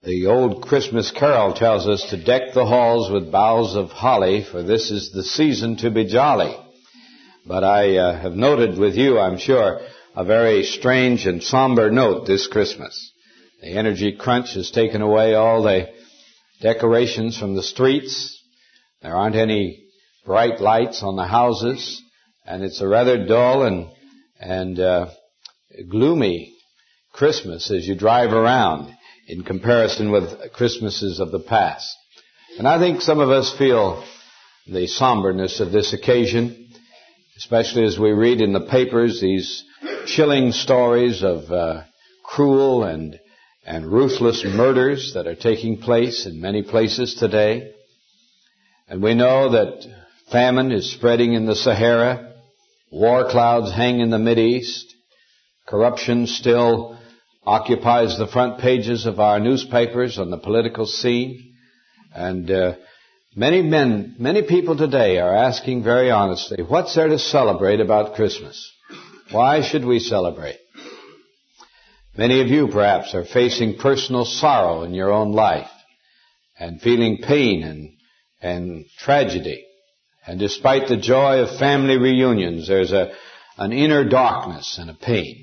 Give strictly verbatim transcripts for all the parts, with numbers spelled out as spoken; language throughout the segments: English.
The old Christmas carol tells us to deck the halls with boughs of holly, for this is the season to be jolly. But I uh, have noted with you, I'm sure, a very strange and somber note this Christmas. The energy crunch has taken away all the decorations from the streets. There aren't any bright lights on the houses, and it's a rather dull and and uh, gloomy Christmas as you drive around in comparison with Christmases of the past. And I think some of us feel the somberness of this occasion, especially as we read in the papers these chilling stories of uh, cruel and and ruthless murders that are taking place in many places today. And we know that famine is spreading in the Sahara, war clouds hang in the Mideast, corruption still occupies the front pages of our newspapers on the political scene. And uh, many men, many people today are asking very honestly, what's there to celebrate about Christmas? Why should we celebrate? Many of you perhaps are facing personal sorrow in your own life and feeling pain and, and tragedy. And despite the joy of family reunions, there's a, an inner darkness and a pain.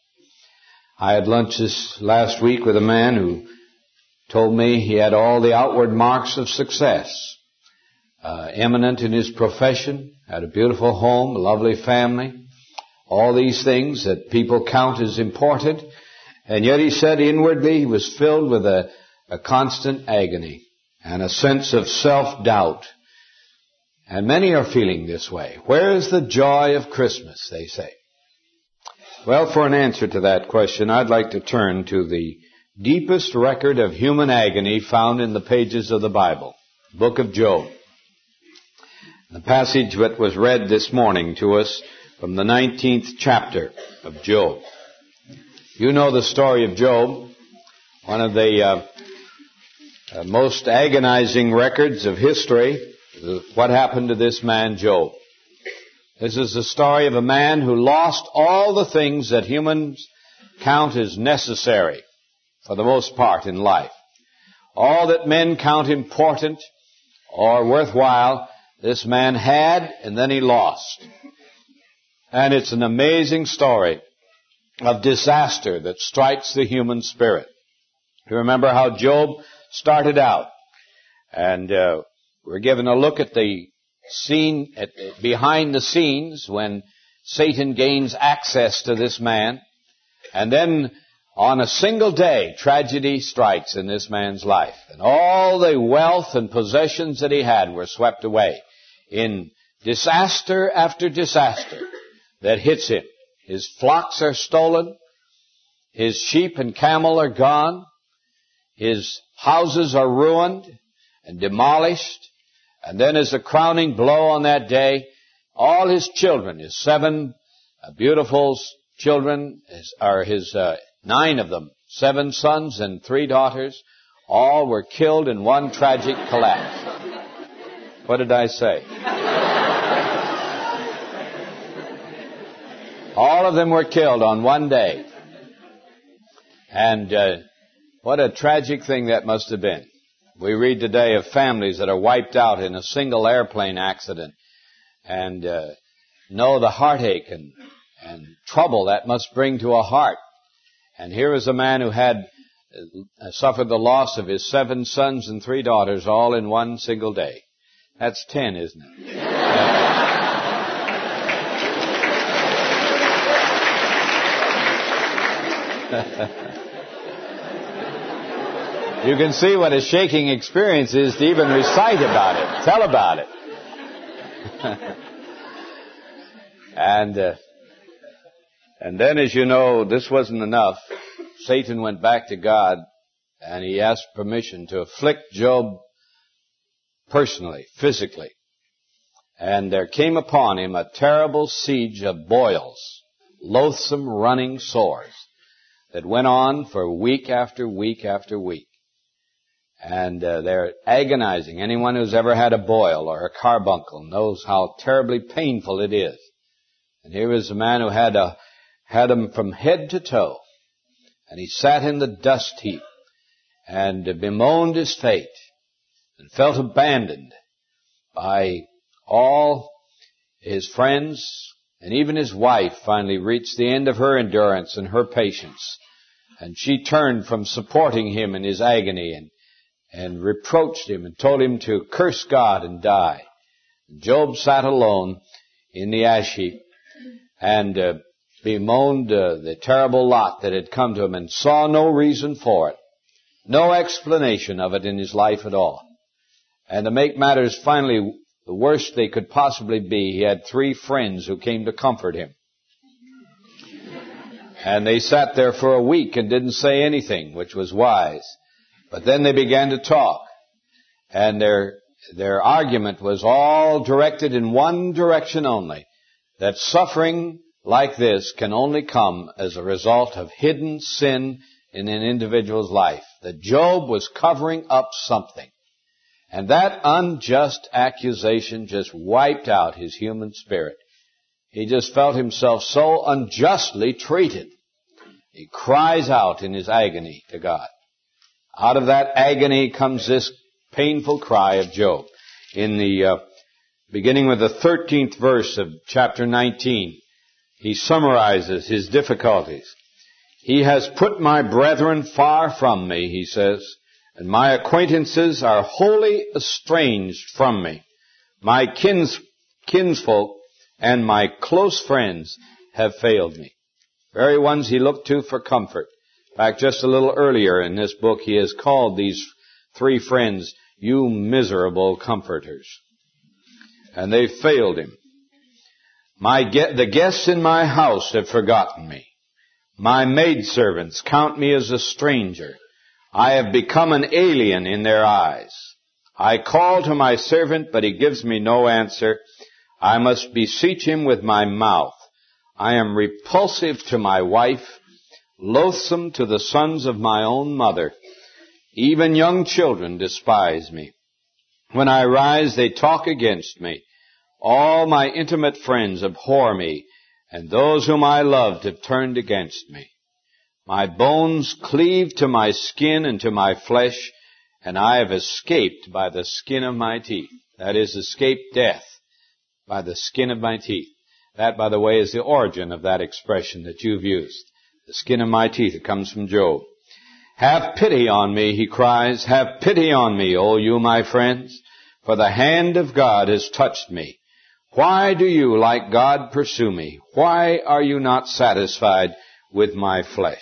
I had lunch this last week with a man who told me he had all the outward marks of success. Uh, eminent in his profession, had a beautiful home, a lovely family, all these things that people count as important. And yet he said inwardly he was filled with a, a constant agony and a sense of self-doubt. And many are feeling this way. Where is the joy of Christmas, they say? Well, for an answer to that question, I'd like to turn to the deepest record of human agony found in the pages of the Bible, the book of Job. The passage that was read this morning to us from the nineteenth chapter of Job. You know the story of Job, one of the uh, uh, most agonizing records of history. What happened to this man, Job? This is the story of a man who lost all the things that humans count as necessary for the most part in life. All that men count important or worthwhile, this man had and then he lost. And it's an amazing story of disaster that strikes the human spirit. You remember how Job started out, and uh, we're given a look at the scene, at, behind the scenes when Satan gains access to this man, and then on a single day, tragedy strikes in this man's life, and all the wealth and possessions that he had were swept away in disaster after disaster that hits him. His flocks are stolen. His sheep and camel are gone. His houses are ruined and demolished. And then as a crowning blow on that day, all his children, his seven uh, beautiful children, his, are his uh, nine of them, seven sons and three daughters, all were killed in one tragic collapse. What did I say? All of them were killed on one day. And uh, what a tragic thing that must have been. We read today of families that are wiped out in a single airplane accident and uh, know the heartache and, and trouble that must bring to a heart. And here is a man who had uh, suffered the loss of his seven sons and three daughters all in one single day. That's ten, isn't it? You can see what a shaking experience is to even recite about it, tell about it. and uh, and then, as you know, this wasn't enough. Satan went back to God and he asked permission to afflict Job personally, physically. And there came upon him a terrible siege of boils, loathsome running sores that went on for week after week after week. And uh, they're agonizing. Anyone who's ever had a boil or a carbuncle knows how terribly painful it is. And here is a man who had a had them from head to toe. And he sat in the dust heap. and bemoaned his fate and felt abandoned by all his friends, and even his wife finally reached the end of her endurance and her patience. And she turned from supporting him in his agony and, and reproached him and told him to curse God and die. Job sat alone in the ash heap and uh, bemoaned uh, the terrible lot that had come to him and saw no reason for it, no explanation of it in his life at all. And to make matters finally the worst they could possibly be, he had three friends who came to comfort him. And they sat there for a week and didn't say anything, which was wise. But then they began to talk. And their, their argument was all directed in one direction only, that suffering like this can only come as a result of hidden sin in an individual's life. That Job was covering up something. And that unjust accusation just wiped out his human spirit. He just felt himself so unjustly treated. He cries out in his agony to God. Out of that agony comes this painful cry of Job. In the uh, beginning with the thirteenth verse of chapter nineteen, he summarizes his difficulties. He has put my brethren far from me, he says, and my acquaintances are wholly estranged from me. My kins, kinsfolk and my close friends have failed me. Very ones he looked to for comfort. In fact, just a little earlier in this book, he has called these three friends, you miserable comforters. And they failed him. My ge- the guests in my house have forgotten me. My maidservants count me as a stranger. I have become an alien in their eyes. I call to my servant, but he gives me no answer. I must beseech him with my mouth. I am repulsive to my wife, loathsome to the sons of my own mother. Even young children despise me. When I rise, they talk against me. All my intimate friends abhor me, and those whom I loved have turned against me. My bones cleave to my skin and to my flesh, and I have escaped by the skin of my teeth. That is, escaped death by the skin of my teeth. That, by the way, is the origin of that expression that you've used. The skin of my teeth. It comes from Job. Have pity on me, he cries. Have pity on me, O you my friends, for the hand of God has touched me. Why do you, like God, pursue me? Why are you not satisfied with my flesh?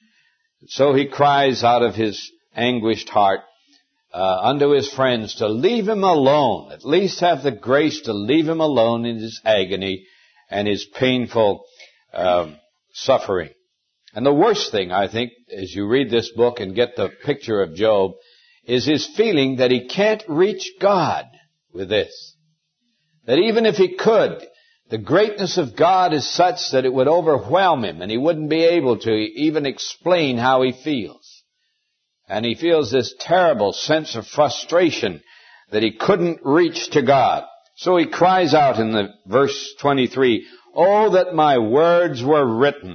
So he cries out of his anguished heart uh, unto his friends to leave him alone, at least have the grace to leave him alone in his agony and his painful um, suffering. And the worst thing, I think, as you read this book and get the picture of Job, is his feeling that he can't reach God with this. That even if he could, the greatness of God is such that it would overwhelm him and he wouldn't be able to even explain how he feels. And he feels this terrible sense of frustration that he couldn't reach to God. So he cries out in the verse twenty-three, oh, that my words were written.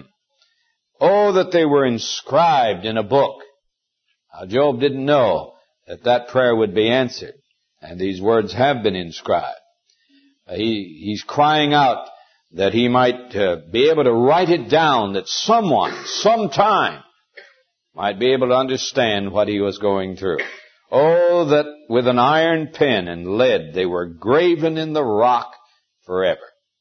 Oh, that they were inscribed in a book. Now, Job didn't know that that prayer would be answered. And these words have been inscribed. He, he's crying out that he might uh, be able to write it down, that someone, sometime, might be able to understand what he was going through. Oh, that with an iron pen and lead they were graven in the rock forever.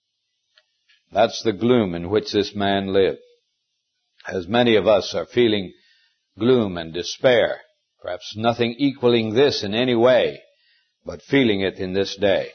That's the gloom in which this man lived. As many of us are feeling gloom and despair, perhaps nothing equaling this in any way, but feeling it in this day.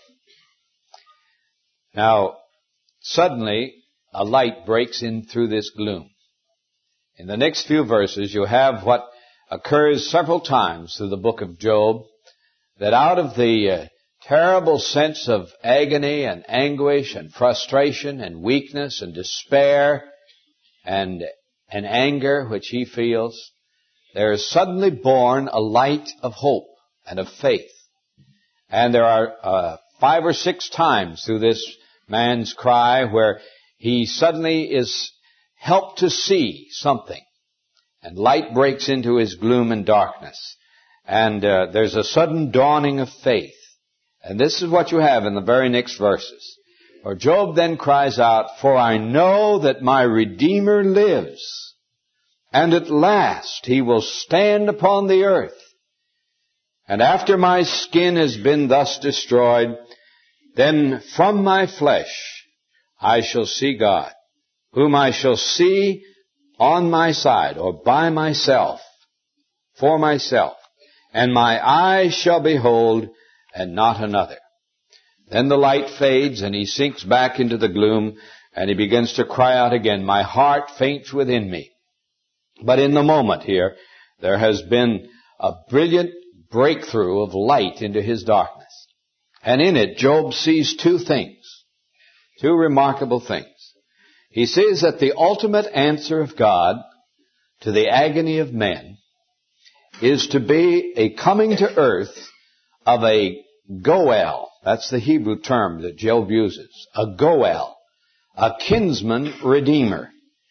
Now, suddenly, a light breaks in through this gloom. In the next few verses, you have what occurs several times through the book of Job, that out of the uh, terrible sense of agony and anguish and frustration and weakness and despair and, and anger which he feels, there is suddenly born a light of hope and of faith. And there are uh, five or six times through this man's cry where he suddenly is helped to see something. and light breaks into his gloom and darkness. And uh, there's a sudden dawning of faith. And this is what you have in the very next verses. For Job then cries out, "For I know that my Redeemer lives, and at last he will stand upon the earth. And after my skin has been thus destroyed, then from my flesh I shall see God, whom I shall see on my side," or by myself, for myself, "and my eyes shall behold, and not another." Then the light fades, and he sinks back into the gloom, and he begins to cry out again, "My heart faints within me." But in the moment here, there has been a brilliant breakthrough of light into his darkness. And in it, Job sees two things, two remarkable things. He sees that the ultimate answer of God to the agony of men is to be a coming to earth of a Goel. That's the Hebrew term that Job uses. A Goel. A kinsman redeemer.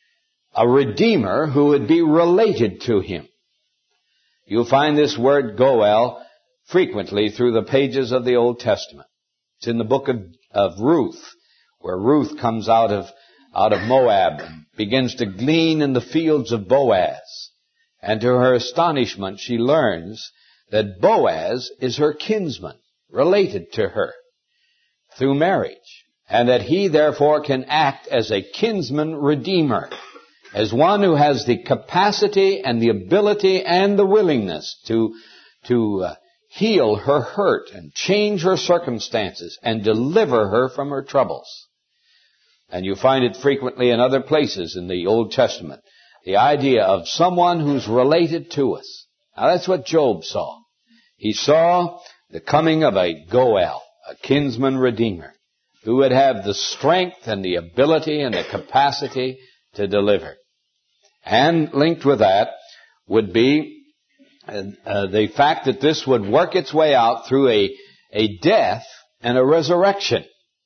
A redeemer who would be related to him. You'll find this word Goel frequently through the pages of the Old Testament. It's in the book of, of Ruth, where Ruth comes out of, out of Moab and begins to glean in the fields of Boaz. And to her astonishment, she learns that Boaz is her kinsman, related to her through marriage, and that he therefore can act as a kinsman redeemer, as one who has the capacity and the ability and the willingness to, to uh, heal her hurt and change her circumstances and deliver her from her troubles. And you find it frequently in other places in the Old Testament. The idea of someone who's related to us. Now that's what Job saw. He saw the coming of a Goel, a kinsman redeemer, who would have the strength and the ability and the capacity to deliver. And linked with that would be uh, uh, the fact that this would work its way out through a, a death and a resurrection.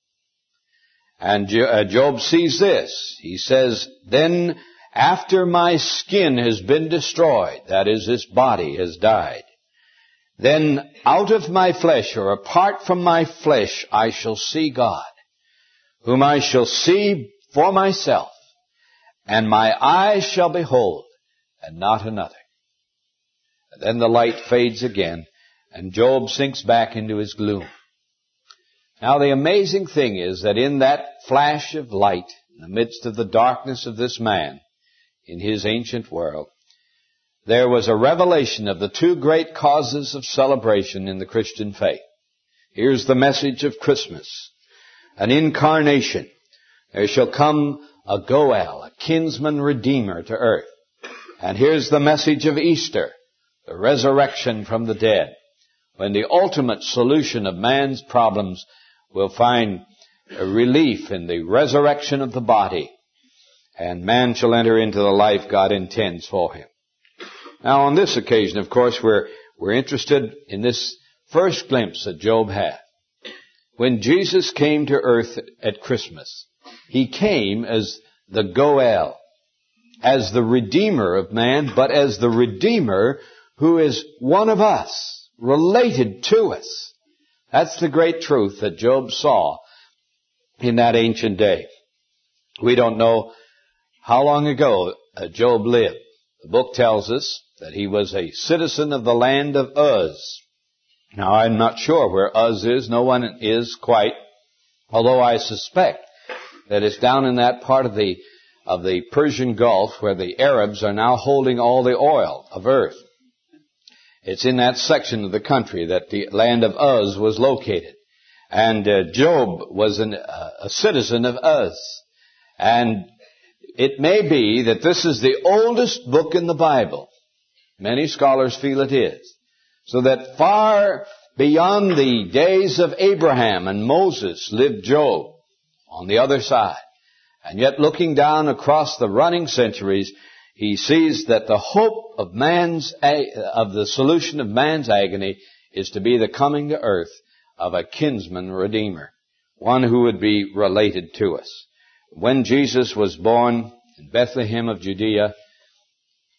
And Jo- uh, Job sees this. He says, "Then after my skin has been destroyed," that is, this body has died, "then out of my flesh, or apart from my flesh, I shall see God, whom I shall see for myself, and my eyes shall behold, and not another." And then the light fades again, and Job sinks back into his gloom. Now the amazing thing is that in that flash of light, in the midst of the darkness of this man, in his ancient world, there was a revelation of the two great causes of celebration in the Christian faith. Here's the message of Christmas. An incarnation. There shall come a Goel, a kinsman redeemer to earth. And here's the message of Easter, the resurrection from the dead, when the ultimate solution of man's problems will find a relief in the resurrection of the body, and man shall enter into the life God intends for him. Now, on this occasion, of course, we're, we're interested in this first glimpse that Job had. When Jesus came to earth at Christmas, he came as the Goel, as the Redeemer of man, but as the Redeemer who is one of us, related to us. That's the great truth that Job saw in that ancient day. We don't know how long ago uh, Job lived. The book tells us that he was a citizen of the land of Uz. Now, I'm not sure where Uz is. No one is quite, although I suspect that it's down in that part of the of the Persian Gulf where the Arabs are now holding all the oil of earth. It's in that section of the country that the land of Uz was located. And uh, Job was an, uh, a citizen of Uz. And it may be that this is the oldest book in the Bible. Many scholars feel it is. So that far beyond the days of Abraham and Moses lived Job on the other side. And yet looking down across the running centuries, he sees that the hope of man's, of the solution of man's agony is to be the coming to earth of a kinsman redeemer, one who would be related to us. When Jesus was born in Bethlehem of Judea,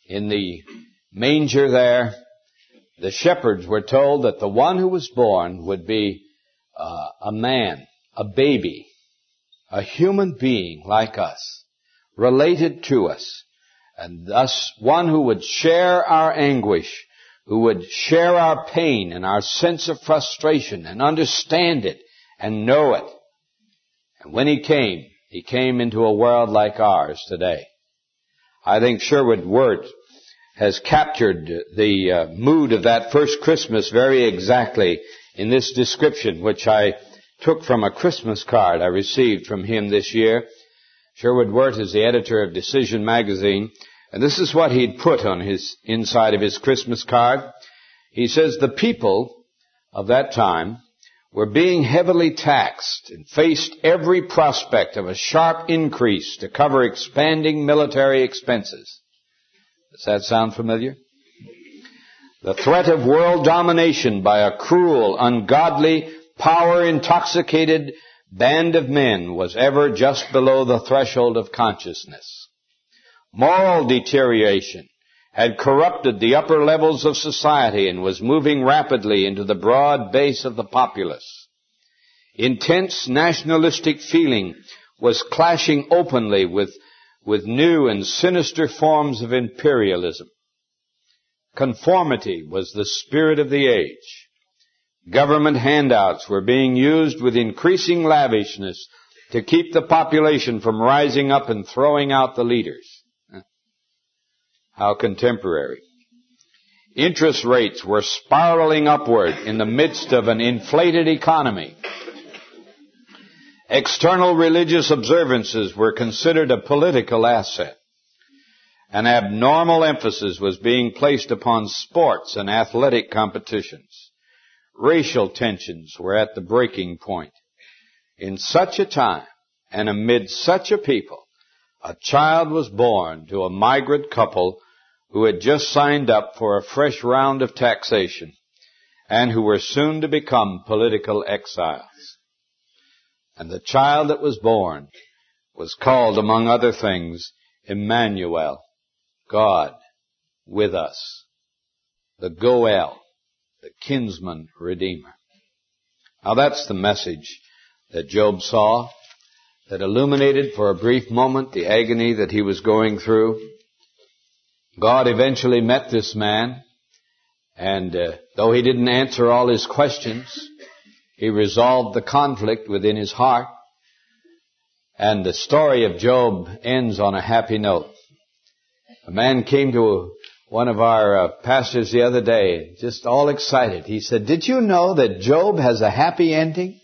in the manger there, the shepherds were told that the one who was born would be uh, a man, a baby, a human being like us, related to us, and thus one who would share our anguish, who would share our pain and our sense of frustration and understand it and know it. And when he came, he came into a world like ours today. I think Sherwood Wirt has captured the uh, mood of that first Christmas very exactly in this description, which I took from a Christmas card I received from him this year. Sherwood Wirt is the editor of Decision magazine, and this is what he'd put on his inside of his Christmas card. He says, the people of that time were being heavily taxed and faced every prospect of a sharp increase to cover expanding military expenses. Does that sound familiar? The threat of world domination by a cruel, ungodly, power-intoxicated band of men was ever just below the threshold of consciousness. Moral deterioration had corrupted the upper levels of society and was moving rapidly into the broad base of the populace. Intense nationalistic feeling was clashing openly with with new and sinister forms of imperialism. Conformity was the spirit of the age. Government handouts were being used with increasing lavishness to keep the population from rising up and throwing out the leaders. How contemporary. Interest rates were spiraling upward in the midst of an inflated economy. External religious observances were considered a political asset. An abnormal emphasis was being placed upon sports and athletic competitions. Racial tensions were at the breaking point. In such a time, and amid such a people, a child was born to a migrant couple who had just signed up for a fresh round of taxation and who were soon to become political exiles. And the child that was born was called, among other things, Emmanuel, God with us, the Goel, the kinsman redeemer. Now that's the message that Job saw, that illuminated for a brief moment the agony that he was going through. God eventually met this man, and uh, though he didn't answer all his questions, he resolved the conflict within his heart. And the story of Job ends on a happy note. A man came to one of our uh, pastors the other day, just all excited. He said, "Did you know that Job has a happy ending?"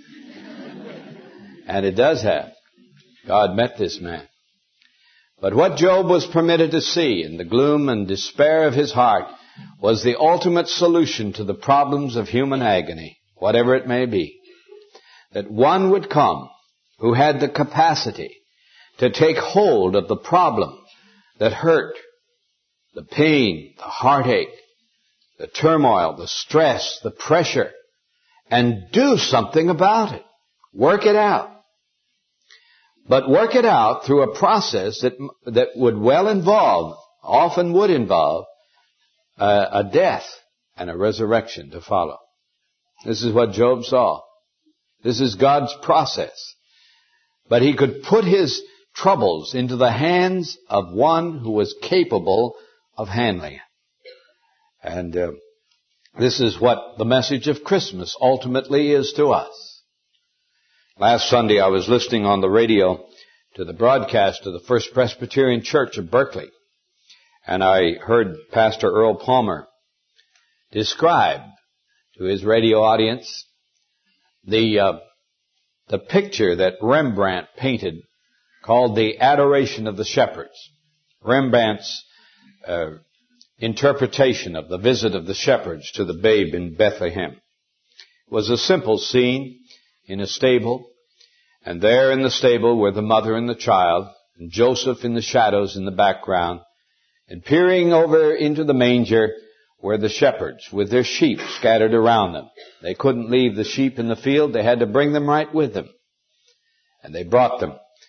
And it does have. God met this man. But what Job was permitted to see in the gloom and despair of his heart was the ultimate solution to the problems of human agony, whatever it may be. That one would come who had the capacity to take hold of the problem that hurt, the pain, the heartache, the turmoil, the stress, the pressure, and do something about it. Work it out. But work it out through a process that that would well involve, often would involve, uh, a death and a resurrection to follow. This is what Job saw. This is God's process. But he could put his troubles into the hands of one who was capable of handling it. And uh, this is what the message of Christmas ultimately is to us. Last Sunday I was listening on the radio to the broadcast of the First Presbyterian Church of Berkeley, and I heard Pastor Earl Palmer describe to his radio audience the uh, the picture that Rembrandt painted called The Adoration of the Shepherds. Rembrandt's uh, interpretation of the visit of the shepherds to the babe in Bethlehem. It was a simple scene in a stable, and there in the stable were the mother and the child, and Joseph in the shadows in the background, and peering over into the manger were the shepherds with their sheep scattered around them. They couldn't leave the sheep in the field. They had to bring them right with them. And they brought them.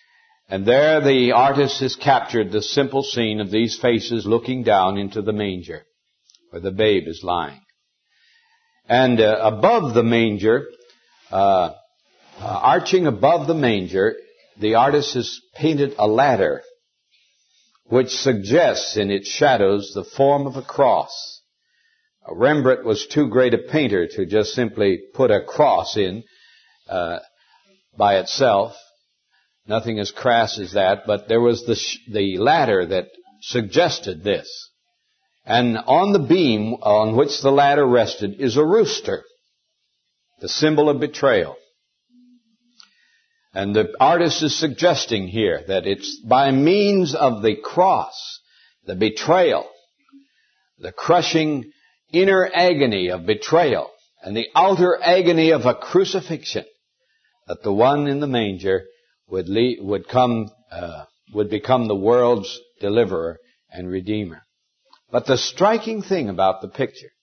And there the artist has captured the simple scene of these faces looking down into the manger where the babe is lying. And uh, above the manger, uh, uh, arching above the manger, the artist has painted a ladder which suggests in its shadows the form of a cross. Uh, Rembrandt was too great a painter to just simply put a cross in uh, by itself. Nothing as crass as that, but there was the, sh- the ladder that suggested this. And on the beam on which the ladder rested is a rooster, the symbol of betrayal. And the artist is suggesting here that it's by means of the cross, the betrayal, the crushing inner agony of betrayal, and the outer agony of a crucifixion, that the one in the manger would lead, would come, uh, would become the world's deliverer and redeemer. But the striking thing about the picture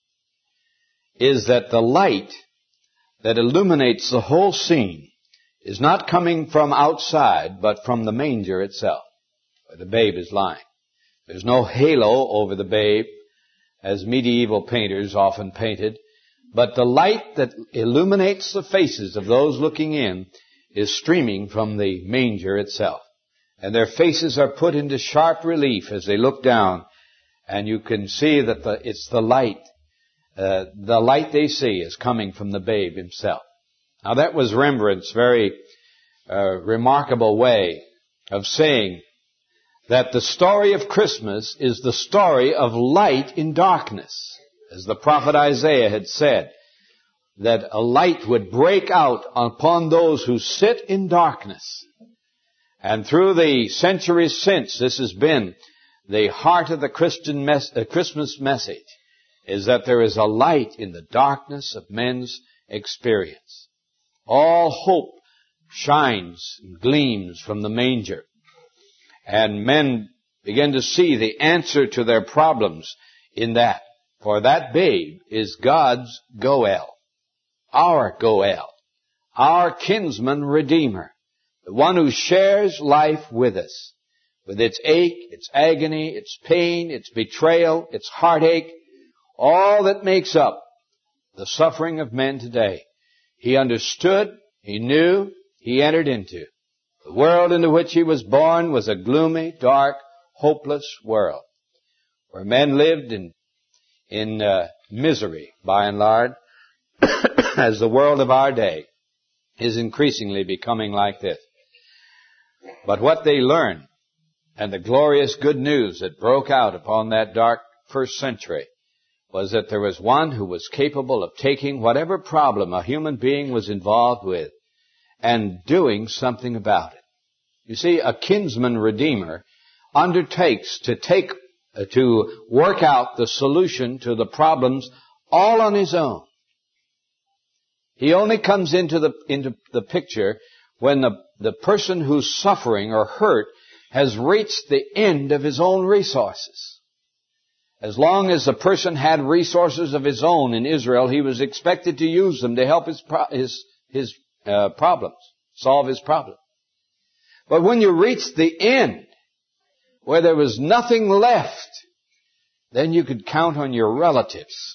is that the light that illuminates the whole scene is not coming from outside, but from the manger itself, where the babe is lying. There's no halo over the babe, as medieval painters often painted, but the light that illuminates the faces of those looking in is streaming from the manger itself. And their faces are put into sharp relief as they look down, and you can see that the, it's the light. Uh, the light they see is coming from the babe himself. Now that was Rembrandt's very uh, remarkable way of saying that the story of Christmas is the story of light in darkness. As the prophet Isaiah had said, that a light would break out upon those who sit in darkness. And through the centuries since, this has been the heart of the Christian mes- uh, Christmas message, is that there is a light in the darkness of men's experience. All hope shines and gleams from the manger. And men begin to see the answer to their problems in that. For that babe is God's Goel. Our Goel, our kinsman redeemer, the one who shares life with us, with its ache, its agony, its pain, its betrayal, its heartache, all that makes up the suffering of men today. He understood, he knew, he entered into. The world into which he was born was a gloomy, dark, hopeless world, where men lived in, in uh, misery, by and large, as the world of our day is increasingly becoming like this. But what they learned, and the glorious good news that broke out upon that dark first century, was that there was one who was capable of taking whatever problem a human being was involved with and doing something about it. You see, a kinsman redeemer undertakes to take, uh, to work out the solution to the problems all on his own. He only comes into the, into the picture when the, the person who's suffering or hurt has reached the end of his own resources. As long as the person had resources of his own in Israel, he was expected to use them to help his, his, his uh, problems, solve his problems. But when you reach the end, where there was nothing left, then you could count on your relatives.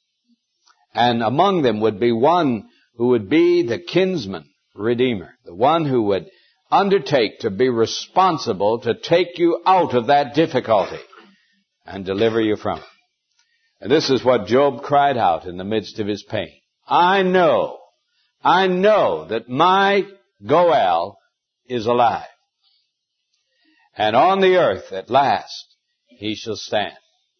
And among them would be one who would be the kinsman redeemer, the one who would undertake to be responsible to take you out of that difficulty and deliver you from it. And this is what Job cried out in the midst of his pain. I know, I know that my Goel is alive. And on the earth at last he shall stand.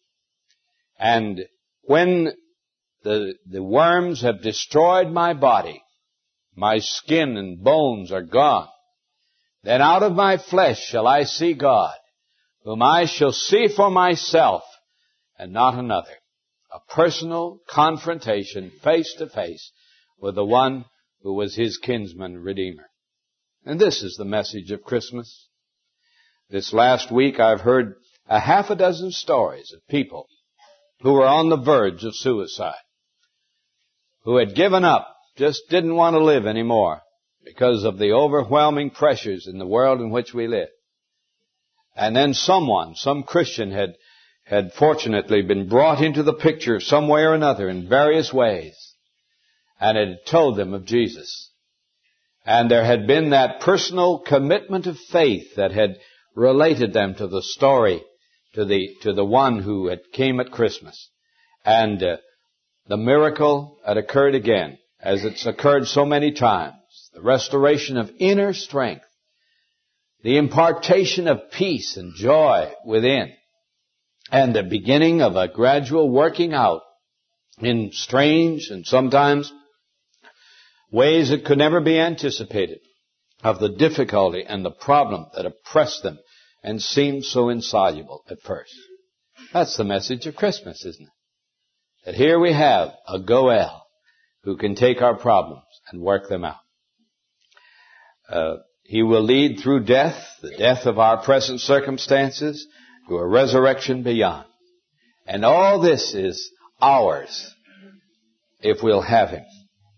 And when the, the worms have destroyed my body, my skin and bones are gone, then out of my flesh shall I see God, whom I shall see for myself and not another. A personal confrontation face to face with the one who was his kinsman redeemer. And this is the message of Christmas. This last week I've heard a half a dozen stories of people who were on the verge of suicide, who had given up, just didn't want to live anymore because of the overwhelming pressures in the world in which we live. And then someone, some Christian had, had fortunately been brought into the picture some way or another in various ways, and had told them of Jesus. And there had been that personal commitment of faith that had related them to the story, to the, to the one who had came at Christmas. And uh, the miracle had occurred again, as it's occurred so many times. The restoration of inner strength. The impartation of peace and joy within. And the beginning of a gradual working out in strange and sometimes ways that could never be anticipated of the difficulty and the problem that oppressed them and seemed so insoluble at first. That's the message of Christmas, isn't it? That here we have a Goel who can take our problems and work them out. Uh, he will lead through death, the death of our present circumstances, to a resurrection beyond. And all this is ours if we'll have Him.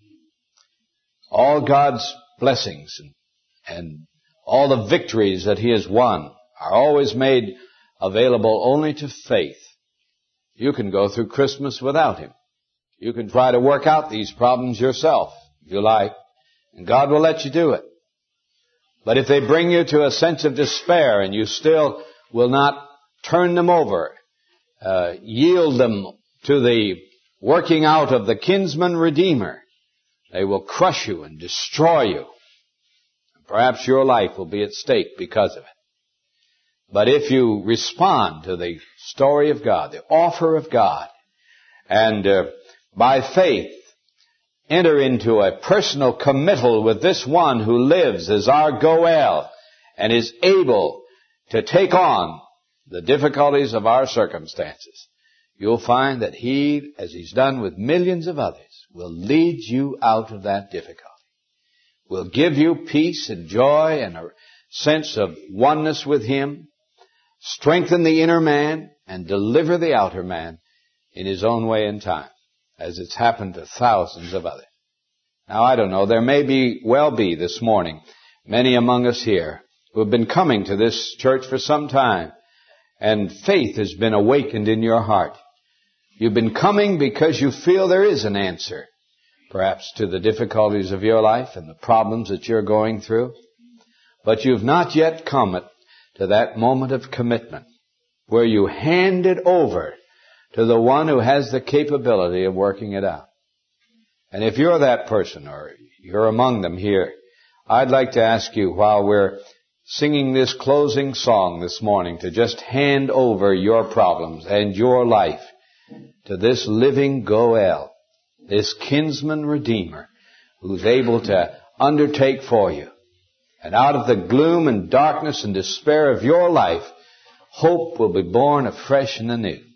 All God's blessings and, and all the victories that He has won are always made available only to faith. You can go through Christmas without Him. You can try to work out these problems yourself, if you like, and God will let you do it. But if they bring you to a sense of despair and you still will not turn them over, uh, yield them to the working out of the kinsman redeemer, they will crush you and destroy you. Perhaps your life will be at stake because of it. But if you respond to the story of God, the offer of God, and uh, by faith enter into a personal committal with this one who lives as our Goel and is able to take on the difficulties of our circumstances, you'll find that He, as He's done with millions of others, will lead you out of that difficulty. Will give you peace and joy and a sense of oneness with Him, strengthen the inner man, and deliver the outer man in His own way and time, as it's happened to thousands of others. Now, I don't know, there may be, well be this morning, many among us here who have been coming to this church for some time, and faith has been awakened in your heart. You've been coming because you feel there is an answer, perhaps to the difficulties of your life and the problems that you're going through. But you've not yet come to that moment of commitment where you hand it over to the one who has the capability of working it out. And if you're that person, or you're among them here, I'd like to ask you, while we're singing this closing song this morning, to just hand over your problems and your life to this living Goel, this kinsman redeemer, who's able to undertake for you. And out of the gloom and darkness and despair of your life, hope will be born afresh and anew.